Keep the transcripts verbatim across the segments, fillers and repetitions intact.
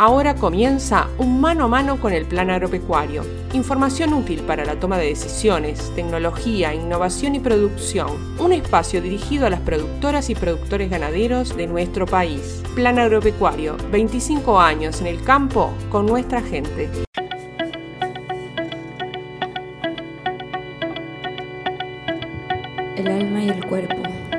Ahora comienza un mano a mano con el Plan Agropecuario. Información útil para la toma de decisiones, tecnología, innovación y producción. Un espacio dirigido a las productoras y productores ganaderos de nuestro país. Plan Agropecuario, veinticinco años en el campo con nuestra gente. El alma y el cuerpo.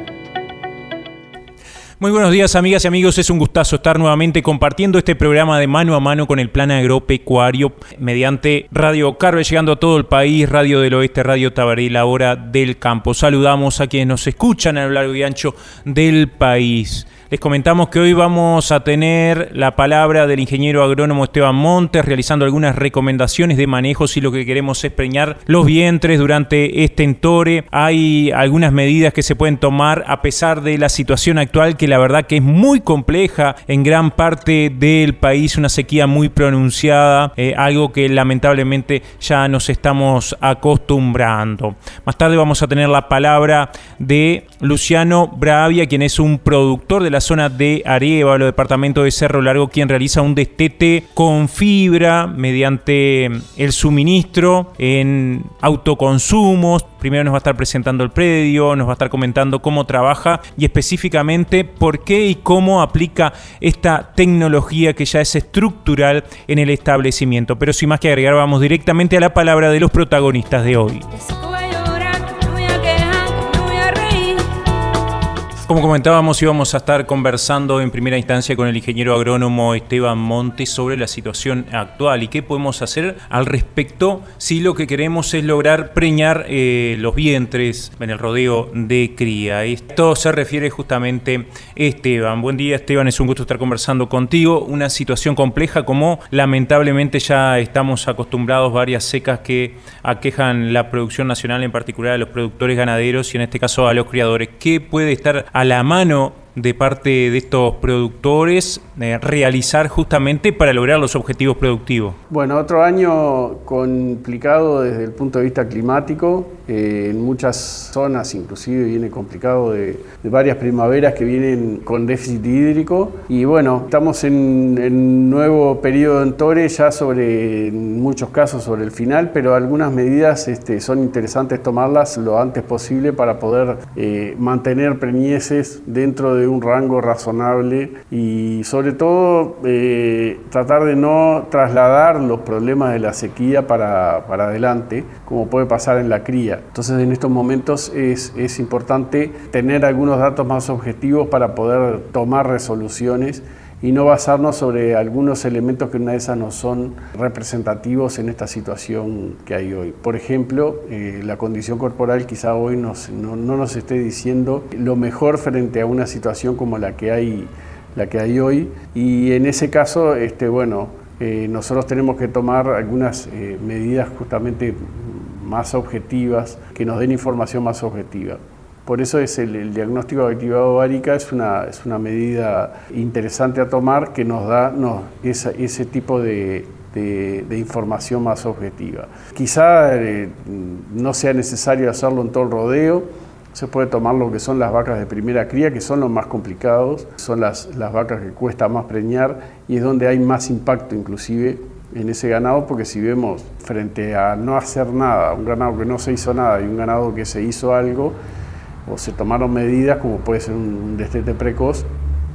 Muy buenos días, amigas y amigos, es un gustazo estar nuevamente compartiendo este programa de mano a mano con el Plan Agropecuario mediante Radio Carve, llegando a todo el país, Radio del Oeste, Radio Tabaré, la hora del campo. Saludamos a quienes nos escuchan a lo largo y ancho del país. Les comentamos que hoy vamos a tener la palabra del ingeniero agrónomo Esteban Montes, realizando algunas recomendaciones de manejo si lo que queremos es preñar los vientres durante este entore. Hay algunas medidas que se pueden tomar a pesar de la situación actual, que la verdad que es muy compleja en gran parte del país, una sequía muy pronunciada, eh, algo que lamentablemente ya nos estamos acostumbrando. Más tarde vamos a tener la palabra de Luciano Bravia, quien es un productor de la zona de Arévalo, departamento de Cerro Largo, quien realiza un destete con fibra mediante el suministro en autoconsumos. Primero nos va a estar presentando el predio, nos va a estar comentando cómo trabaja y específicamente por qué y cómo aplica esta tecnología que ya es estructural en el establecimiento. Pero sin más que agregar, vamos directamente a la palabra de los protagonistas de hoy. Como comentábamos, íbamos a estar conversando en primera instancia con el ingeniero agrónomo Esteban Montes sobre la situación actual y qué podemos hacer al respecto si lo que queremos es lograr preñar eh, los vientres en el rodeo de cría. Esto se refiere justamente a Esteban. Buen día, Esteban, es un gusto estar conversando contigo. Una situación compleja como lamentablemente ya estamos acostumbrados, varias secas que aquejan la producción nacional, en particular a los productores ganaderos y en este caso a los criadores. ¿Qué puede estar a la mano de parte de estos productores eh, realizar justamente para lograr los objetivos productivos? Bueno, otro año complicado desde el punto de vista climático, eh, en muchas zonas inclusive viene complicado de, de varias primaveras que vienen con déficit hídrico y bueno, estamos en, en un nuevo periodo de entore ya sobre, en muchos casos sobre el final, pero algunas medidas este, son interesantes tomarlas lo antes posible para poder eh, mantener preñeces dentro de de un rango razonable y sobre todo eh, tratar de no trasladar los problemas de la sequía para, para adelante, como puede pasar en la cría. Entonces en estos momentos es, es importante tener algunos datos más objetivos para poder tomar resoluciones y no basarnos sobre algunos elementos que una de esas no son representativos en esta situación que hay hoy. Por ejemplo, eh, la condición corporal quizá hoy nos, no, no nos esté diciendo lo mejor frente a una situación como la que hay, la que hay hoy, y en ese caso, este, bueno, eh, nosotros tenemos que tomar algunas eh, medidas justamente más objetivas, que nos den información más objetiva. Por eso es el, el diagnóstico de actividad ovárica es una, es una medida interesante a tomar que nos da nos, esa, ese tipo de, de, de información más objetiva. Quizá eh, no sea necesario hacerlo en todo el rodeo, se puede tomar lo que son las vacas de primera cría, que son los más complicados, son las, las vacas que cuesta más preñar y es donde hay más impacto inclusive en ese ganado, porque si vemos frente a no hacer nada, un ganado que no se hizo nada y un ganado que se hizo algo, o se tomaron medidas como puede ser un destete precoz,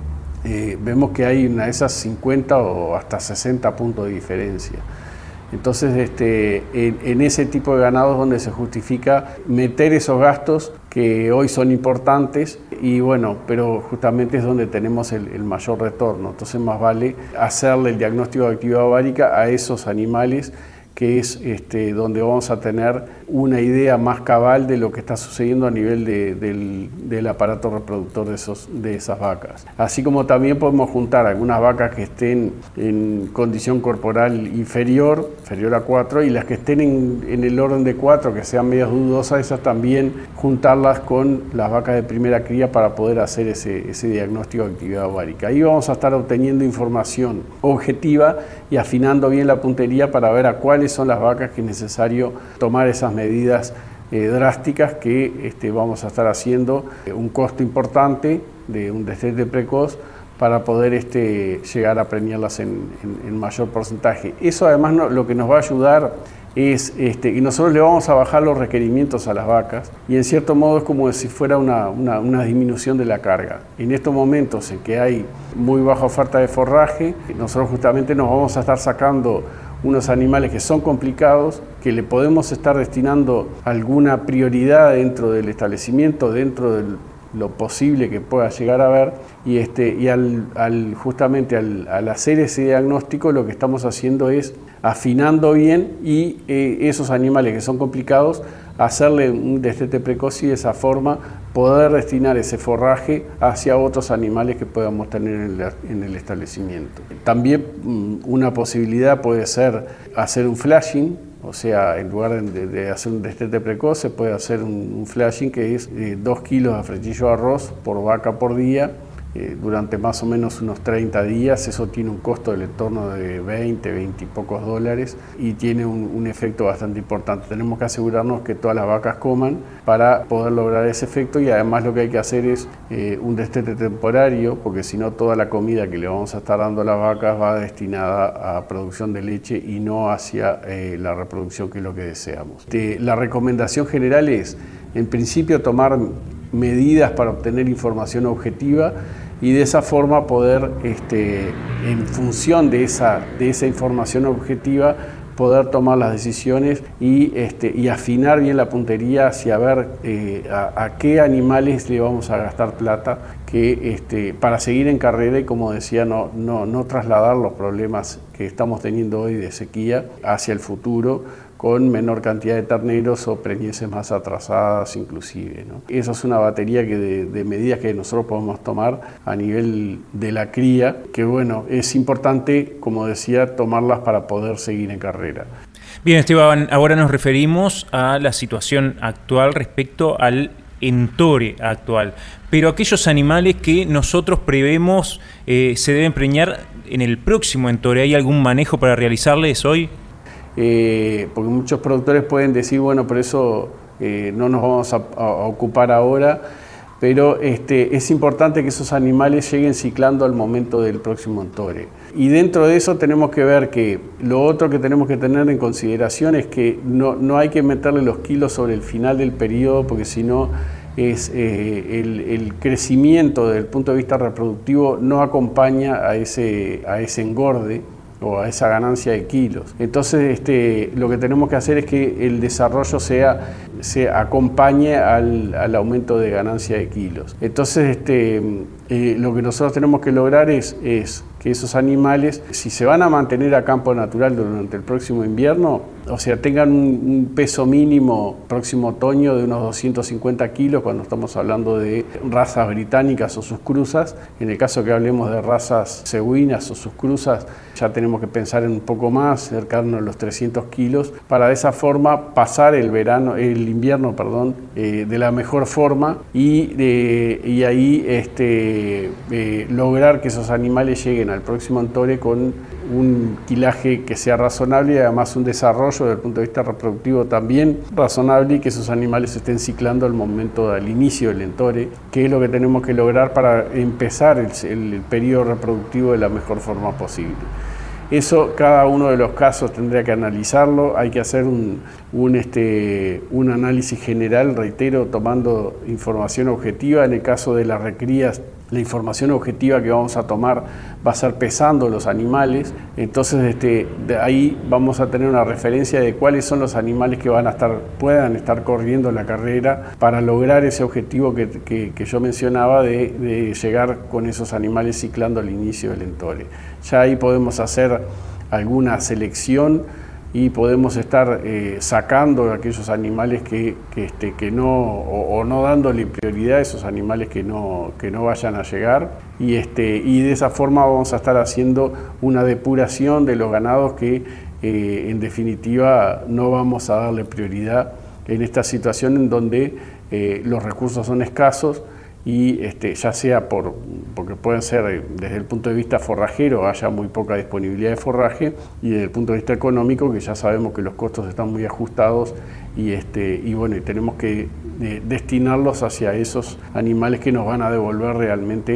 eh, vemos que hay una de esas cincuenta o hasta sesenta puntos de diferencia. Entonces este, en, en ese tipo de ganados donde se justifica meter esos gastos que hoy son importantes y bueno, pero justamente es donde tenemos el, el mayor retorno. Entonces más vale hacerle el diagnóstico de actividad ovárica a esos animales, que es este, donde vamos a tener una idea más cabal de lo que está sucediendo a nivel de, del, del aparato reproductor de, esos, de esas vacas. Así como también podemos juntar algunas vacas que estén en condición corporal inferior, inferior a cuatro, y las que estén en, en el orden de cuatro, que sean medias dudosas, esas también juntarlas con las vacas de primera cría para poder hacer ese, ese diagnóstico de actividad ovárica. Ahí vamos a estar obteniendo información objetiva y afinando bien la puntería para ver a cuáles son las vacas que es necesario tomar esas medidas eh, drásticas que este, vamos a estar haciendo, eh, un costo importante de un destete precoz para poder este, llegar a preñarlas en, en, en mayor porcentaje. Eso además no, lo que nos va a ayudar es, este, y nosotros le vamos a bajar los requerimientos a las vacas, y en cierto modo es como si fuera una, una, una disminución de la carga. En estos momentos en que hay muy baja oferta de forraje, nosotros justamente nos vamos a estar sacando unos animales que son complicados, que le podemos estar destinando alguna prioridad dentro del establecimiento, dentro de lo posible que pueda llegar a haber, y, este, y al, al, justamente al, al hacer ese diagnóstico lo que estamos haciendo es afinando bien y eh, esos animales que son complicados, hacerle un destete precoz y de esa forma poder destinar ese forraje hacia otros animales que podamos tener en el, en el establecimiento. También una posibilidad puede ser hacer un flashing, o sea, en lugar de, de hacer un destete precoz, se puede hacer un, un flashing que es eh, dos kilos de frechillo de arroz por vaca por día, eh, durante más o menos unos treinta días. Eso tiene un costo del entorno de veinte, veinte y pocos dólares y tiene un, un efecto bastante importante. Tenemos que asegurarnos que todas las vacas coman para poder lograr ese efecto, y además lo que hay que hacer es eh, un destete temporario, porque si no toda la comida que le vamos a estar dando a las vacas va destinada a producción de leche y no hacia eh, la reproducción, que es lo que deseamos. De, la recomendación general es, en principio, tomar medidas para obtener información objetiva y de esa forma poder, este, en función de esa, de esa información objetiva, poder tomar las decisiones y, este, y afinar bien la puntería hacia ver eh, a, a qué animales le vamos a gastar plata, que, este, para seguir en carrera y, como decía, no, no, no trasladar los problemas que estamos teniendo hoy de sequía hacia el futuro, con menor cantidad de terneros o preñeces más atrasadas inclusive, ¿no? Esa es una batería que de, de medidas que nosotros podemos tomar a nivel de la cría, que bueno, es importante, como decía, tomarlas para poder seguir en carrera. Bien, Esteban, ahora nos referimos a la situación actual respecto al entore actual, pero aquellos animales que nosotros prevemos eh, se deben preñar en el próximo entore, ¿hay algún manejo para realizarles hoy? Eh, porque muchos productores pueden decir, bueno, por eso eh, no nos vamos a, a ocupar ahora, pero este, es importante que esos animales lleguen ciclando al momento del próximo entore. Y dentro de eso tenemos que ver que lo otro que tenemos que tener en consideración es que no, no hay que meterle los kilos sobre el final del periodo, porque si no es eh, el, el crecimiento desde el punto de vista reproductivo no acompaña a ese, a ese engorde o a esa ganancia de kilos. Entonces este, lo que tenemos que hacer es que el desarrollo sea, se acompañe al, al aumento de ganancia de kilos. Entonces este, eh, lo que nosotros tenemos que lograr es, es que esos animales, si se van a mantener a campo natural durante el próximo invierno, o sea, tengan un, un peso mínimo próximo otoño de unos doscientos cincuenta kilos, cuando estamos hablando de razas británicas o sus cruzas. En el caso que hablemos de razas cebuinas o sus cruzas, ya tenemos que pensar en un poco más, cercarnos a los trescientos kilos, para de esa forma pasar el verano, el invierno, perdón, eh, de la mejor forma y, eh, y ahí este, eh, lograr que esos animales lleguen al próximo entore con un quilaje que sea razonable y además un desarrollo desde el punto de vista reproductivo también razonable, y que esos animales estén ciclando al momento del inicio del entore, que es lo que tenemos que lograr para empezar el, el, el periodo reproductivo de la mejor forma posible. Eso, cada uno de los casos tendría que analizarlo, hay que hacer un, un, este, un análisis general, reitero, tomando información objetiva. En el caso de las recrías, la información objetiva que vamos a tomar va a ser pesando los animales, entonces este, de ahí vamos a tener una referencia de cuáles son los animales que van a estar, puedan estar corriendo la carrera para lograr ese objetivo que, que, que yo mencionaba de, de llegar con esos animales ciclando al inicio del entore. Ya ahí podemos hacer alguna selección y podemos estar eh, sacando aquellos animales que, que, este, que no, o, o no dándole prioridad a esos animales que no, que no vayan a llegar, y, este, y de esa forma vamos a estar haciendo una depuración de los ganados que eh, en definitiva no vamos a darle prioridad en esta situación en donde eh, los recursos son escasos, y este, ya sea por, porque pueden ser desde el punto de vista forrajero, haya muy poca disponibilidad de forraje, y desde el punto de vista económico, que ya sabemos que los costos están muy ajustados, y, este, y bueno, y tenemos que eh, destinarlos hacia esos animales que nos van a devolver realmente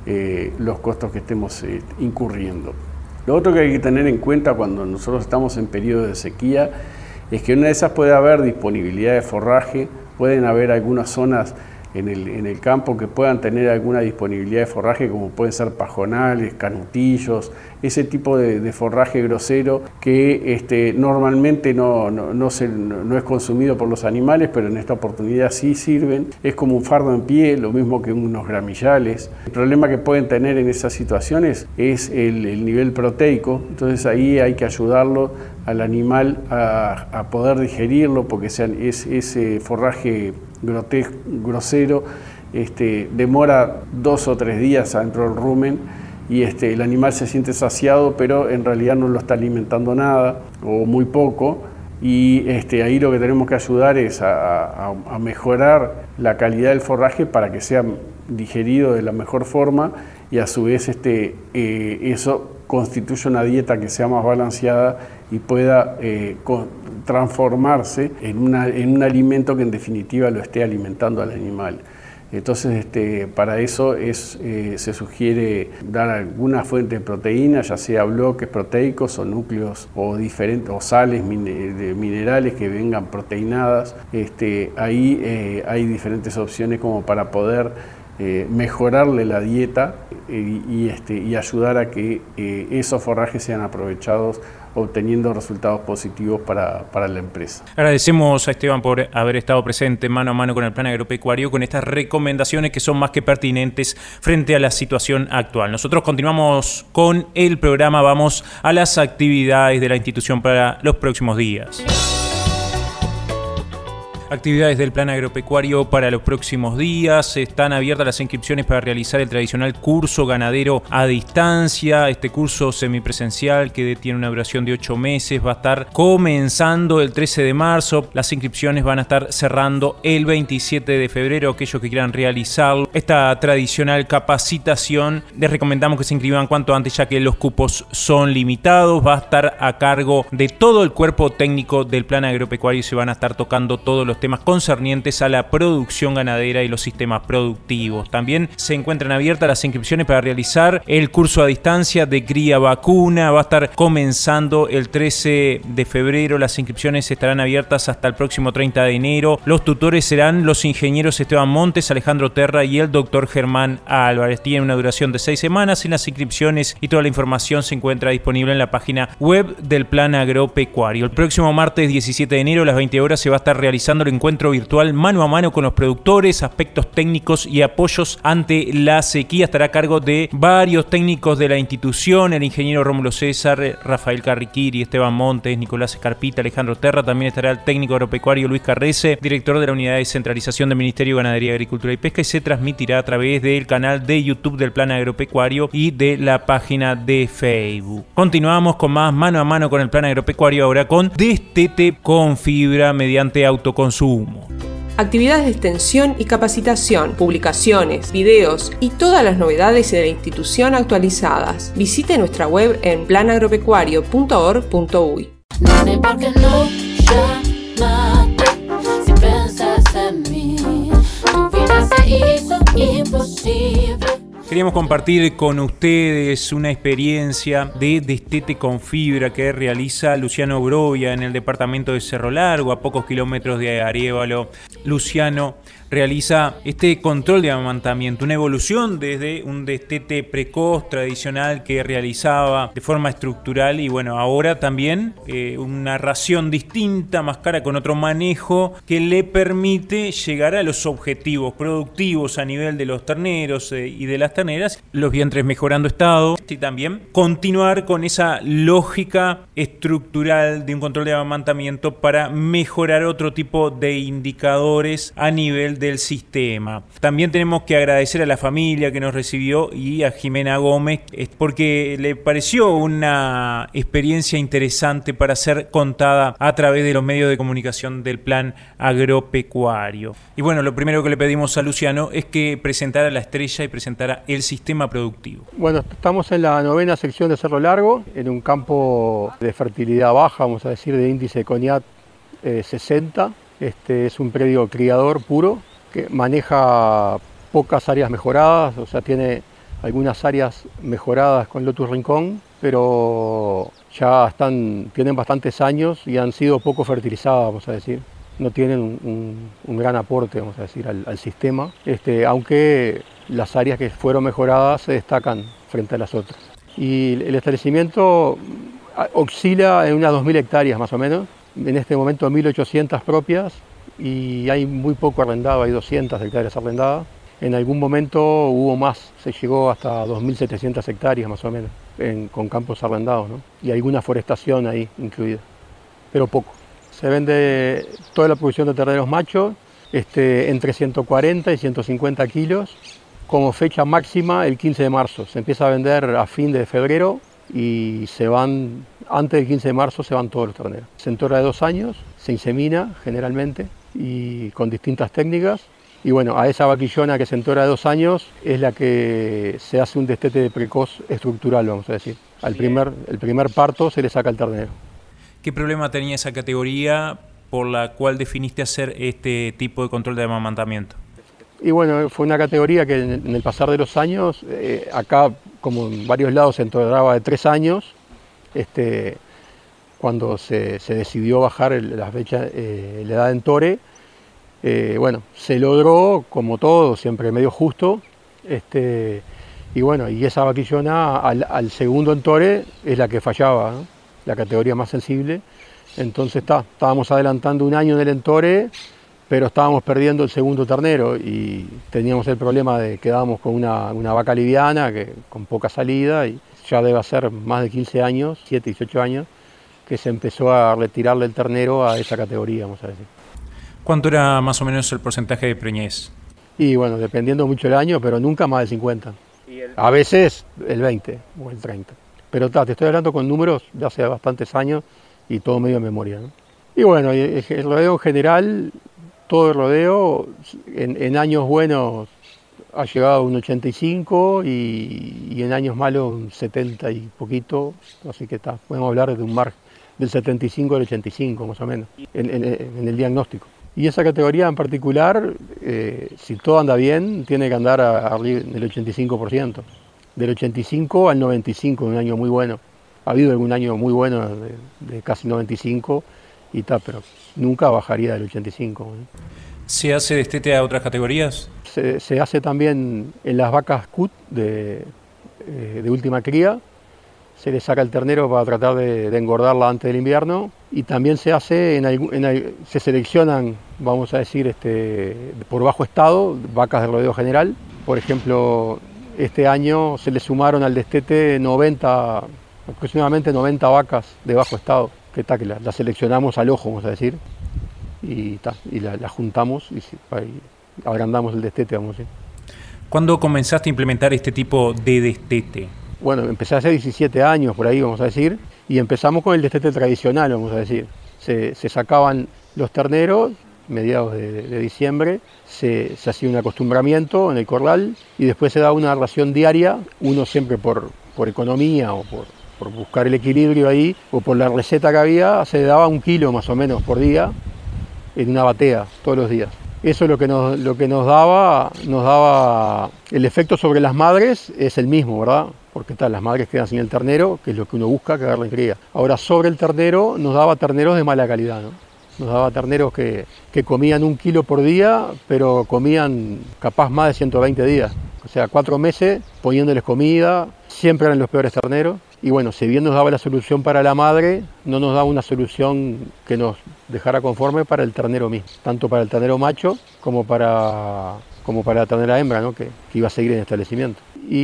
eh, los costos que estemos eh, incurriendo. Lo otro que hay que tener en cuenta cuando nosotros estamos en periodo de sequía es que en una de esas puede haber disponibilidad de forraje, pueden haber algunas zonas en el, en el campo que puedan tener alguna disponibilidad de forraje, como pueden ser pajonales, canutillos, ese tipo de, de forraje grosero que este, normalmente no, no, no, se, no, no es consumido por los animales, pero en esta oportunidad sí sirven. Es como un fardo en pie, lo mismo que unos gramillales. El problema que pueden tener en esas situaciones es el, el nivel proteico, entonces ahí hay que ayudarlo al animal a, a poder digerirlo, porque sean, es, ese forraje grotesco, grosero este, demora dos o tres días adentro del rumen y este, el animal se siente saciado, pero en realidad no lo está alimentando nada o muy poco, y este, ahí lo que tenemos que ayudar es a, a, a mejorar la calidad del forraje para que sea digerido de la mejor forma, y a su vez este, eh, eso constituye una dieta que sea más balanceada y pueda eh, transformarse en, una, en un alimento que en definitiva lo esté alimentando al animal. Entonces, este, para eso es, eh, se sugiere dar alguna fuente de proteína, ya sea bloques proteicos o núcleos o, diferentes, o sales de minerales que vengan proteinadas. Este, ahí eh, hay diferentes opciones como para poder eh, mejorarle la dieta eh, y, este, y ayudar a que eh, esos forrajes sean aprovechados, obteniendo resultados positivos para, para la empresa. Agradecemos a Esteban por haber estado presente mano a mano con el Plan Agropecuario, con estas recomendaciones que son más que pertinentes frente a la situación actual. Nosotros continuamos con el programa, vamos a las actividades de la institución para los próximos días. Actividades del Plan Agropecuario para los próximos días. Están abiertas las inscripciones para realizar el tradicional curso ganadero a distancia. Este curso semipresencial que tiene una duración de ocho meses va a estar comenzando el trece de marzo. Las inscripciones van a estar cerrando el veintisiete de febrero. Aquellos que quieran realizarlo, esta tradicional capacitación, les recomendamos que se inscriban cuanto antes, ya que los cupos son limitados. Va a estar a cargo de todo el cuerpo técnico del Plan Agropecuario y se van a estar tocando todos los temas concernientes a la producción ganadera y los sistemas productivos. También se encuentran abiertas las inscripciones para realizar el curso a distancia de cría vacuna. Va a estar comenzando el trece de febrero. Las inscripciones estarán abiertas hasta el próximo treinta de enero. Los tutores serán los ingenieros Esteban Montes, Alejandro Terra y el doctor Germán Álvarez. Tiene una duración de seis semanas y las inscripciones y toda la información se encuentra disponible en la página web del Plan Agropecuario. El próximo martes diecisiete de enero a las veinte horas se va a estar realizando el encuentro virtual mano a mano con los productores, aspectos técnicos y apoyos ante la sequía. Estará a cargo de varios técnicos de la institución, el ingeniero Rómulo César, Rafael Carriquiri, Esteban Montes, Nicolás Escarpita, Alejandro Terra. También estará el técnico agropecuario Luis Carrese, director de la Unidad de Centralización del Ministerio de Ganadería, Agricultura y Pesca, y se transmitirá a través del canal de YouTube del Plan Agropecuario y de la página de Facebook. Continuamos con más mano a mano con el Plan Agropecuario, ahora con Destete con fibra mediante autoconsumo. Actividades de extensión y capacitación, publicaciones, videos y todas las novedades de la institución actualizadas. Visite nuestra web en plan agropecuario punto org punto uy. Nene, ¿por qué no llamaste si pensas en mí? Tu vida se hizo imposible. Queríamos compartir con ustedes una experiencia de Destete con fibra que realiza Luciano Grovia en el departamento de Cerro Largo, a pocos kilómetros de Arévalo. Luciano realiza este control de amamantamiento, una evolución desde un destete precoz tradicional que realizaba de forma estructural, y bueno, ahora también eh, una ración distinta, más cara, con otro manejo que le permite llegar a los objetivos productivos a nivel de los terneros eh, y de las terneras, los vientres mejorando estado, y también continuar con esa lógica estructural de un control de amamantamiento para mejorar otro tipo de indicadores a nivel del sistema. También tenemos que agradecer a la familia que nos recibió y a Jimena Gómez porque le pareció una experiencia interesante para ser contada a través de los medios de comunicación del Plan Agropecuario. Y bueno, lo primero que le pedimos a Luciano es que presentara la estrella y presentara el sistema productivo. Bueno, estamos en la novena sección de Cerro Largo, en un campo de fertilidad baja, vamos a decir, de índice de CONIAT eh, sesenta. Este es un predio criador puro que maneja pocas áreas mejoradas, o sea, tiene algunas áreas mejoradas con Lotus Rincón, pero ya están, tienen bastantes años y han sido poco fertilizadas, vamos a decir. No tienen un, un, un gran aporte, vamos a decir, al, al sistema, este, aunque las áreas que fueron mejoradas se destacan frente a las otras. Y el establecimiento oscila en unas dos mil hectáreas más o menos, en este momento mil ochocientas propias y hay muy poco arrendado, hay doscientas hectáreas arrendadas. En algún momento hubo más, se llegó hasta dos mil setecientas hectáreas más o menos, en, con campos arrendados, ¿no? Y alguna forestación ahí incluida, pero poco. Se vende toda la producción de terneros machos este, entre ciento cuarenta y ciento cincuenta kilos, como fecha máxima el quince de marzo. Se empieza a vender a fin de febrero y se van, antes del quince de marzo se van todos los terneros. Se entora de dos años, se insemina generalmente y con distintas técnicas. Y bueno, a esa vaquillona que se entora de dos años es la que se hace un destete precoz estructural, vamos a decir. Al primer, el primer parto se le saca el ternero. ¿Qué problema tenía esa categoría por la cual definiste hacer este tipo de control de amamantamiento? Y bueno, fue una categoría que en el pasar de los años, eh, acá como en varios lados se entoraba de tres años, este, cuando se, se decidió bajar el, la, fecha, eh, la edad de entore, eh, bueno, se logró como todo, siempre medio justo, este, y bueno, y esa vaquillona al, al segundo entore es la que fallaba, ¿no? La categoría más sensible, entonces está, estábamos adelantando un año en el entore, pero estábamos perdiendo el segundo ternero y teníamos el problema de que quedábamos con una, una vaca liviana, que, con poca salida, y ya debe ser más de quince años, siete, dieciocho años, que se empezó a retirarle el ternero a esa categoría, vamos a decir. ¿Cuánto era más o menos el porcentaje de preñez? Y bueno, dependiendo mucho el año, pero nunca más del cincuenta. A veces el veinte o el treinta. Pero ta, te estoy hablando con números de hace bastantes años y todo medio de memoria, ¿no? Y bueno, el, el rodeo en general, todo el rodeo en, en años buenos ha llegado a un ochenta y cinco y, y en años malos un setenta y poquito, así que está, podemos hablar de un margen del setenta y cinco al ochenta y cinco más o menos en, en, en el diagnóstico. Y esa categoría en particular, eh, si todo anda bien, tiene que andar arriba del ochenta y cinco por ciento. Del ochenta y cinco al noventa y cinco, un año muy bueno. Ha habido algún año muy bueno de, de casi noventa y cinco y tal, pero nunca bajaría del ochenta y cinco. ¿Eh? ¿Se hace destete a otras categorías? Se, se hace también en las vacas cut de, eh, de última cría. Se le saca el ternero para tratar de, de engordarla antes del invierno y también se hace, en, en, se seleccionan, vamos a decir, este, por bajo estado, vacas de rodeo general. Por ejemplo, este año se le sumaron al destete noventa, aproximadamente noventa vacas de bajo estado, que, ta, que las la seleccionamos al ojo, vamos a decir, y, ta, y las la juntamos y, y agrandamos el destete, vamos a decir. ¿Cuándo comenzaste a implementar este tipo de destete? Bueno, empecé hace diecisiete años, por ahí vamos a decir, y empezamos con el destete tradicional, vamos a decir. Se, se sacaban los terneros, mediados de, de diciembre, se, se hacía un acostumbramiento en el corral y después se daba una ración diaria, uno siempre por, por economía o por, por buscar el equilibrio ahí, o por la receta que había, se daba un kilo más o menos por día en una batea, todos los días. Eso es lo que nos, lo que nos daba, nos daba el efecto sobre las madres es el mismo, ¿verdad? Porque tal, las madres quedan sin el ternero, que es lo que uno busca, que agarren cría. Ahora, sobre el ternero, nos daba terneros de mala calidad, ¿no? Nos daba terneros que, que comían un kilo por día, pero comían capaz más de ciento veinte días. O sea, cuatro meses poniéndoles comida, siempre eran los peores terneros. Y bueno, si bien nos daba la solución para la madre, no nos daba una solución que nos dejara conforme para el ternero mismo. Tanto para el ternero macho como para, como para la ternera hembra, ¿no? que, que iba a seguir en el establecimiento.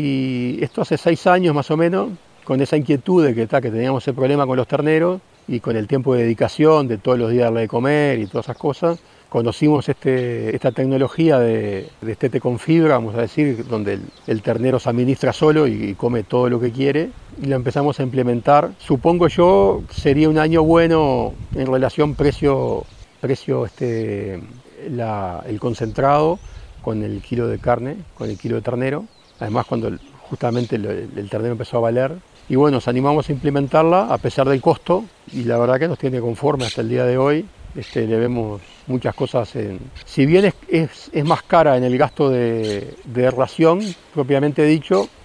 Y esto hace seis años más o menos, con esa inquietud de que, ta, que teníamos el problema con los terneros y con el tiempo de dedicación, de todos los días darle de comer y todas esas cosas, conocimos este, esta tecnología de, de destete con fibra, vamos a decir, donde el, el ternero se administra solo y, y come todo lo que quiere, y lo empezamos a implementar. Supongo yo sería un año bueno en relación precio, precio este, la, el concentrado con el kilo de carne, con el kilo de ternero. Además, cuando el, justamente el, el ternero empezó a valer. Y bueno, nos animamos a implementarla a pesar del costo, y la verdad que nos tiene conforme hasta el día de hoy. Este, le vemos muchas cosas en... Si bien es, es, es más cara en el gasto de, de ración, propiamente dicho,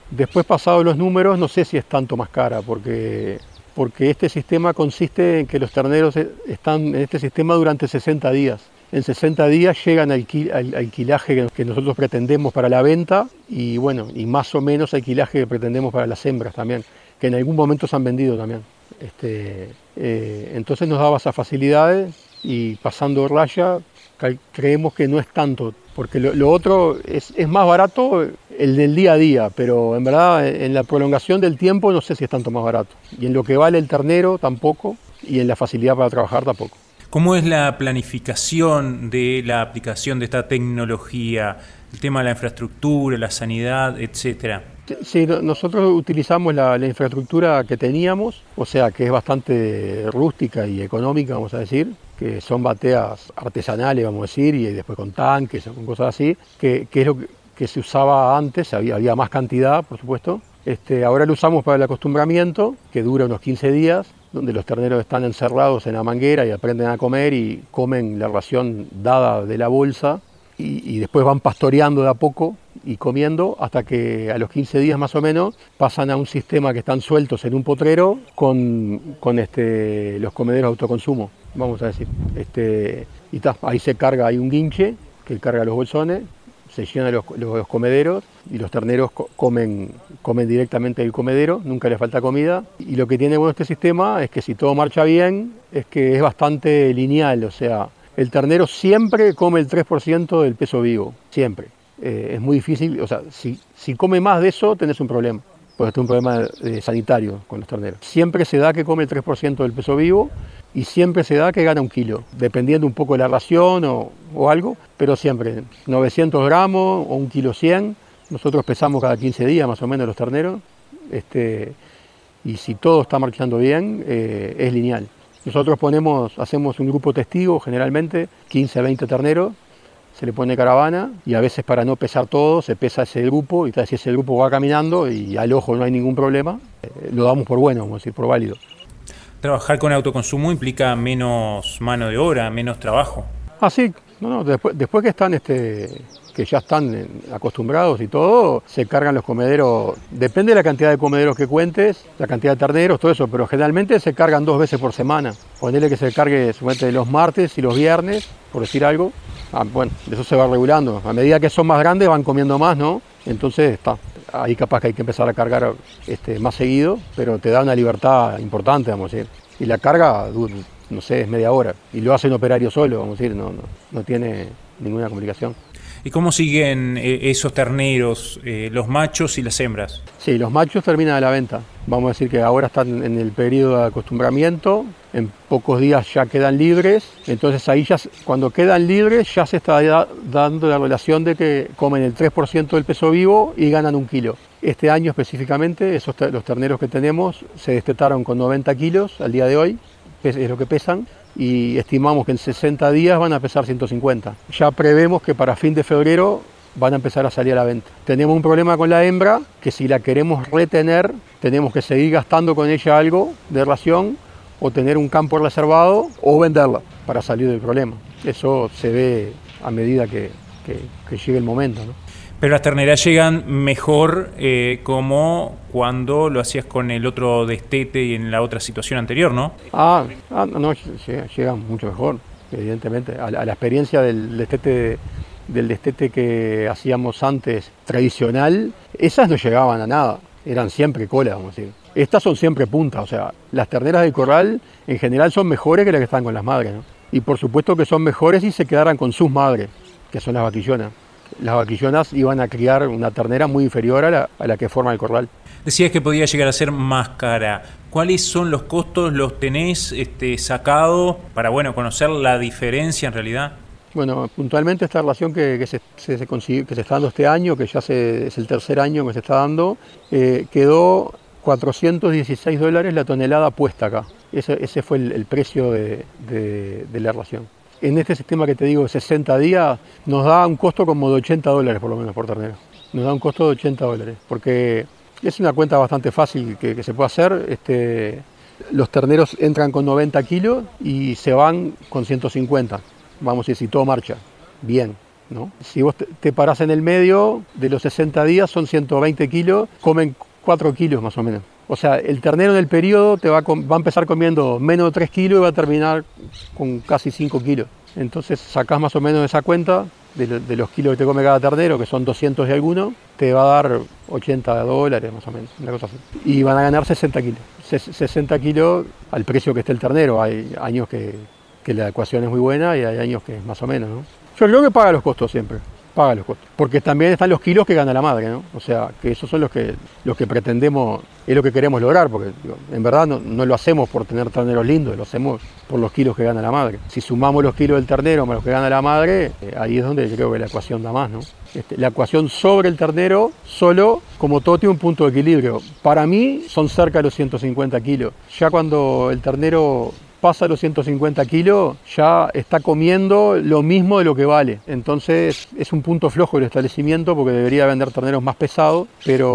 Después, pasados los números, no sé si es tanto más cara, porque, porque este sistema consiste en que los terneros están en este sistema durante sesenta días. En sesenta días llegan al, al, al quilaje que nosotros pretendemos para la venta y bueno, y más o menos al quilaje que pretendemos para las hembras también, que en algún momento se han vendido también. Este, eh, entonces nos daba esas facilidades y pasando raya creemos que no es tanto, porque lo, lo otro es, es más barato el del día a día, pero en verdad en la prolongación del tiempo no sé si es tanto más barato. Y en lo que vale el ternero tampoco, y en la facilidad para trabajar tampoco. ¿Cómo es la planificación de la aplicación de esta tecnología? El tema de la infraestructura, la sanidad, etcétera. Sí, nosotros utilizamos la, la infraestructura que teníamos, o sea que es bastante rústica y económica, vamos a decir, que son bateas artesanales, vamos a decir, y después con tanques o con cosas así, que, que es lo que, que se usaba antes, había, había más cantidad, por supuesto. Este, ahora lo usamos para el acostumbramiento, que dura unos quince días, donde los terneros están encerrados en la manguera y aprenden a comer y comen la ración dada de la bolsa y, y después van pastoreando de a poco y comiendo hasta que a los quince días más o menos pasan a un sistema que están sueltos en un potrero con, con este, los comederos de autoconsumo, vamos a decir. Este, y ta, ahí se carga, hay un guinche que carga los bolsones, se llenan los, los, los comederos y los terneros comen, comen directamente del comedero, nunca les falta comida. Y lo que tiene bueno este sistema es que si todo marcha bien, es que es bastante lineal, o sea, el ternero siempre come el tres por ciento del peso vivo, siempre. Eh, es muy difícil, o sea, si, si come más de eso tenés un problema, porque es un problema eh, sanitario con los terneros. Siempre se da que come el tres por ciento del peso vivo y siempre se da que gana un kilo, dependiendo un poco de la ración o, o algo, pero siempre novecientos gramos o un kilo cien. Nosotros pesamos cada quince días más o menos los terneros, este, y si todo está marchando bien, eh, es lineal. Nosotros ponemos, hacemos un grupo testigo, generalmente quince a veinte terneros, se le pone caravana y a veces para no pesar todo se pesa ese grupo y si ese grupo va caminando y al ojo no hay ningún problema, eh, lo damos por bueno, vamos a decir, por válido. Trabajar con autoconsumo implica menos mano de obra, menos trabajo. Ah, sí, no, no, después, después que están este, que ya están acostumbrados y todo, se cargan los comederos, depende de la cantidad de comederos que cuentes, la cantidad de terneros, todo eso, pero generalmente se cargan dos veces por semana. Ponele que se cargue suponete, los martes y los viernes, por decir algo. Ah, bueno, eso se va regulando. A medida que son más grandes van comiendo más, ¿no? Entonces está. Ahí capaz que hay que empezar a cargar este, más seguido, pero te da una libertad importante, vamos a decir. Y la carga, no sé, es media hora. Y lo hace un operario solo, vamos a decir, no, no, no tiene ninguna complicación. ¿Y cómo siguen eh, esos terneros, eh, los machos y las hembras? Sí, los machos terminan de la venta. Vamos a decir que ahora están en el periodo de acostumbramiento, en pocos días ya quedan libres, entonces ahí ya cuando quedan libres ya se está da, dando la relación de que comen el tres por ciento del peso vivo y ganan un kilo. Este año específicamente, esos, los terneros que tenemos se destetaron con noventa kilos al día de hoy, es lo que pesan, y estimamos que en sesenta días van a pesar ciento cincuenta. Ya prevemos que para fin de febrero van a empezar a salir a la venta. Tenemos un problema con la hembra, que si la queremos retener, tenemos que seguir gastando con ella algo de ración, o tener un campo reservado, o venderla para salir del problema. Eso se ve a medida que, que, que llegue el momento, ¿no? Pero las terneras llegan mejor eh, como cuando lo hacías con el otro destete y en la otra situación anterior, ¿no? Ah, ah no, llegan mucho mejor, evidentemente. A la, a la experiencia del destete, del destete que hacíamos antes tradicional, esas no llegaban a nada, eran siempre cola, vamos a decir. Estas son siempre puntas, o sea, las terneras del corral en general son mejores que las que están con las madres, ¿no? Y por supuesto que son mejores si se quedaran con sus madres, que son las vaquillonas. Las vaquillonas iban a criar una ternera muy inferior a la, a la que forma el corral. Decías que podía llegar a ser más cara. ¿Cuáles son los costos? ¿Los tenés este, sacados para bueno, conocer la diferencia en realidad? Bueno, puntualmente esta relación que, que, se, se, se consigue, que se está dando este año, que ya se, es el tercer año que se está dando, eh, quedó cuatrocientos dieciséis dólares la tonelada puesta acá. Ese, ese fue el, el precio de, de, de la relación. En este sistema que te digo de sesenta días nos da un costo como de ochenta dólares por lo menos por ternero. Nos da un costo de ochenta dólares porque es una cuenta bastante fácil que, que se puede hacer. Este, los terneros entran con noventa kilos y se van con ciento cincuenta. Vamos a decir, si todo marcha bien. ¿no? Si vos te, te parás en el medio, de los sesenta días son ciento veinte kilos, comen cuatro kilos más o menos. O sea, el ternero en el periodo te va a, va a empezar comiendo menos de tres kilos y va a terminar con casi cinco kilos. Entonces sacás más o menos esa cuenta de, lo, de los kilos que te come cada ternero, que son doscientos y alguno, te va a dar ochenta dólares más o menos, una cosa así. Y van a ganar sesenta kilos. sesenta kilos al precio que esté el ternero. Hay años que, que la ecuación es muy buena y hay años que es más o menos, ¿no? Yo creo que paga los costos siempre. Paga los costos. Porque también están los kilos que gana la madre, ¿no? O sea, que esos son los que, los que pretendemos, es lo que queremos lograr, porque digo, en verdad no, no lo hacemos por tener terneros lindos, lo hacemos por los kilos que gana la madre. Si sumamos los kilos del ternero más los que gana la madre, eh, ahí es donde creo que la ecuación da más, ¿no? Este, la ecuación sobre el ternero, solo, como todo tiene un punto de equilibrio. Para mí son cerca de los ciento cincuenta kilos. Ya cuando el ternero pasa los ciento cincuenta kilos, ya está comiendo lo mismo de lo que vale. Entonces es un punto flojo el establecimiento porque debería vender terneros más pesados,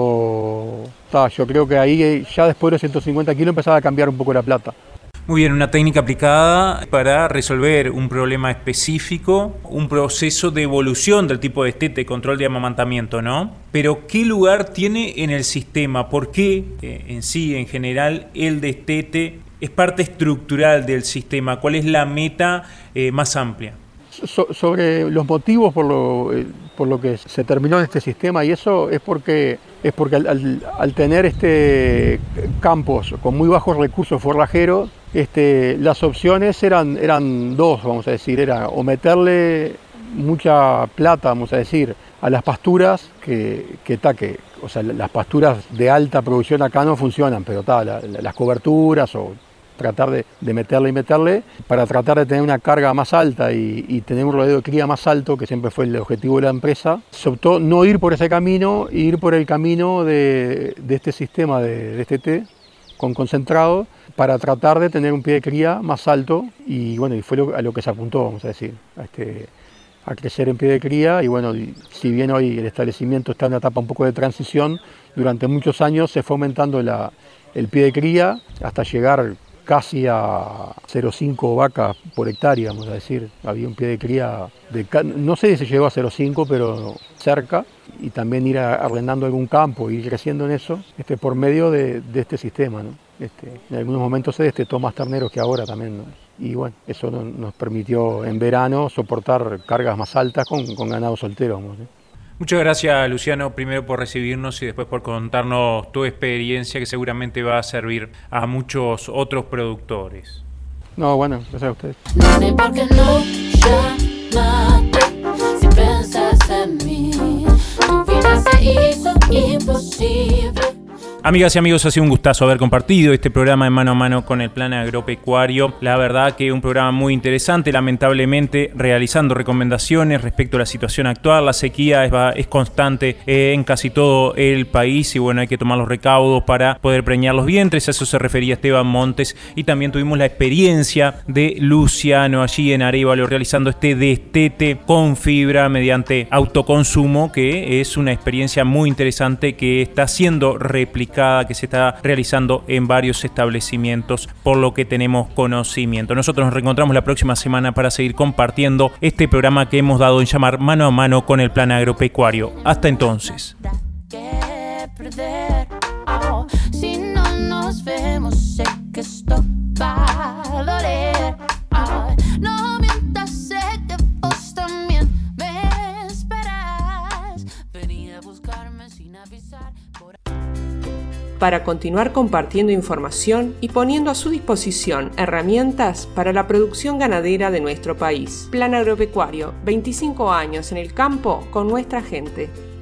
pero ta, yo creo que ahí ya después de los ciento cincuenta kilos empezaba a cambiar un poco la plata. Muy bien, una técnica aplicada para resolver un problema específico, un proceso de evolución del tipo de destete, control de amamantamiento, ¿no? Pero ¿qué lugar tiene en el sistema? ¿Por qué eh, en sí, en general, el destete es parte estructural del sistema? ¿Cuál es la meta eh, más amplia? So, sobre los motivos por lo, eh, por lo que se terminó en este sistema, y eso es porque, es porque al, al, al tener este campos con muy bajos recursos forrajeros, este, las opciones eran, eran dos, vamos a decir, era o meterle mucha plata, vamos a decir, a las pasturas, que, que, ta, que o sea, las pasturas de alta producción acá no funcionan, pero ta, la, la, las coberturas o tratar de, de meterle y meterle para tratar de tener una carga más alta y, y tener un rodeo de cría más alto, que siempre fue el objetivo de la empresa. Se optó no ir por ese camino, ir por el camino de, de este sistema de, de destete con concentrado para tratar de tener un pie de cría más alto y bueno, y fue lo, a lo que se apuntó, vamos a decir, a, este, a crecer en pie de cría y bueno, y, si bien hoy el establecimiento está en una etapa un poco de transición, durante muchos años se fue aumentando la, el pie de cría hasta llegar casi a cero coma cinco vacas por hectárea, vamos a decir. Había un pie de cría, de, no sé si se llegó a cero coma cinco, pero cerca, y también ir arrendando algún campo y ir creciendo en eso, este, por medio de, de este sistema, ¿no? Este, en algunos momentos se destetó más terneros que ahora también, ¿no? Y bueno, eso no, nos permitió en verano soportar cargas más altas con, con ganado soltero, vamos, ¿eh? Muchas gracias, Luciano, primero por recibirnos y después por contarnos tu experiencia que seguramente va a servir a muchos otros productores. No, bueno, gracias a ustedes. Nene, ¿por qué no llamaste si pensas en mí? Tu vida se hizo imposible. Amigas y amigos, ha sido un gustazo haber compartido este programa de Mano a Mano con el Plan Agropecuario. La verdad que un programa muy interesante, lamentablemente realizando recomendaciones respecto a la situación actual. La sequía es, es constante en casi todo el país y bueno, hay que tomar los recaudos para poder preñar los vientres. A eso se refería Esteban Montes y también tuvimos la experiencia de Luciano allí en Arévalo realizando este destete con fibra mediante autoconsumo, que es una experiencia muy interesante que está siendo replicada, que se está realizando en varios establecimientos, por lo que tenemos conocimiento. Nosotros nos reencontramos la próxima semana para seguir compartiendo este programa que hemos dado en llamar Mano a Mano con el Plan Agropecuario. Hasta entonces. Si no nos vemos, sé que esto va a doler. No mientas, sé que vos también me esperas. Venía a buscarme sin avisar. Para continuar compartiendo información y poniendo a su disposición herramientas para la producción ganadera de nuestro país. Plan Agropecuario, veinticinco años en el campo con nuestra gente.